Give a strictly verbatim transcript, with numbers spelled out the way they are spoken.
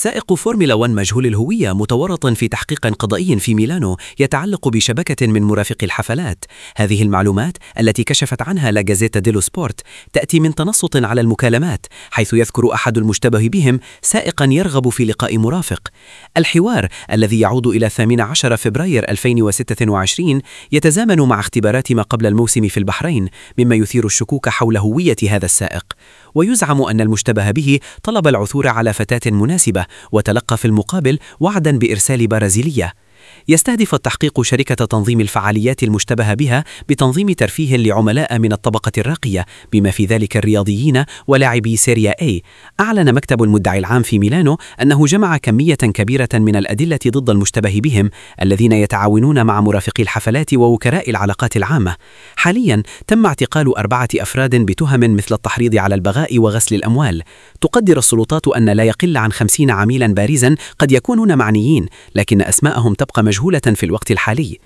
سائق فورمولا واحد مجهول الهوية متورط في تحقيق قضائي في ميلانو يتعلق بشبكة من مرافقي الحفلات. هذه المعلومات التي كشفت عنها لا جازيتا ديلو سبورت تأتي من تنصت على المكالمات، حيث يذكر أحد المشتبه بهم سائقا يرغب في لقاء مرافق. الحوار الذي يعود إلى ثامن عشر فبراير ألفين وستة وعشرين يتزامن مع اختبارات ما قبل الموسم في البحرين، مما يثير الشكوك حول هوية هذا السائق. ويزعم أن المشتبه به طلب العثور على فتاة مناسبة وتلقى في المقابل وعدا بإرسال برازيلية. يستهدف التحقيق شركة تنظيم الفعاليات المشتبه بها بتنظيم ترفيه لعملاء من الطبقة الراقية، بما في ذلك الرياضيين ولاعبي سيريا A. أعلن مكتب المدعي العام في ميلانو أنه جمع كمية كبيرة من الأدلة ضد المشتبه بهم الذين يتعاونون مع مرافقي الحفلات ووكلاء العلاقات العامة. حاليا تم اعتقال أربعة أفراد بتهم مثل التحريض على البغاء وغسل الأموال. تقدر السلطات أن لا يقل عن خمسين عميلا بارزا قد يكونون معنيين، لكن أسماءهم تبقى مجهولة في الوقت الحالي.